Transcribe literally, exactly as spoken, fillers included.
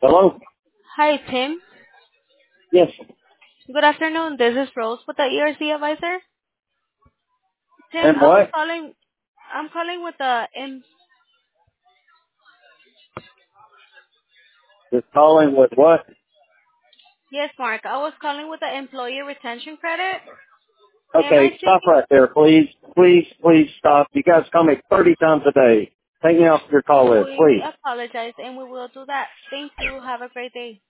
Hello? Hi, Tim. Yes. Good afternoon. This is Rose with the E R C advisor. Tim, And I was what? calling. I'm calling with the. Em- Just calling with what? yes, Mark. I was calling with the employee retention credit. Am I Okay, stop speaking? right there, please. Please, please stop. You guys call me thirty times a day. Take me off your call list, We please. apologize, and we will do that. Thank you. Have a great day.